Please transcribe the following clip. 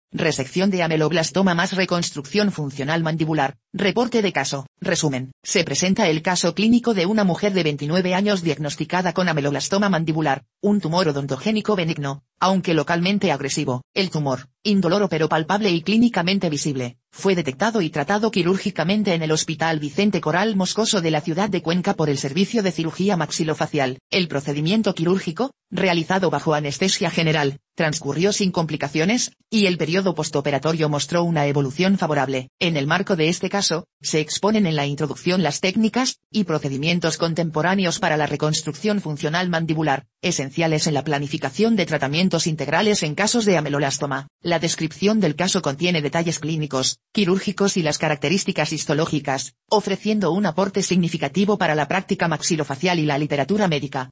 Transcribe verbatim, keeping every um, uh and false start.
Resección de ameloblastoma más reconstrucción funcional mandibular. Reporte de caso. Resumen. Se presenta el caso clínico de una mujer de veintinueve años diagnosticada con ameloblastoma mandibular, un tumor odontogénico benigno, aunque localmente agresivo. El tumor, indoloro pero palpable y clínicamente visible, fue detectado y tratado quirúrgicamente en el Hospital Vicente Coral Moscoso de la ciudad de Cuenca por el Servicio de Cirugía Maxilofacial. El procedimiento quirúrgico, realizado bajo anestesia general, transcurrió sin complicaciones, y el periodo postoperatorio mostró una evolución favorable. En el marco de este caso, se exponen en la introducción las técnicas y procedimientos contemporáneos para la reconstrucción funcional mandibular, esenciales en la planificación de tratamientos integrales en casos de ameloblastoma. La descripción del caso contiene detalles clínicos, quirúrgicos y las características histológicas, ofreciendo un aporte significativo para la práctica maxilofacial y la literatura médica.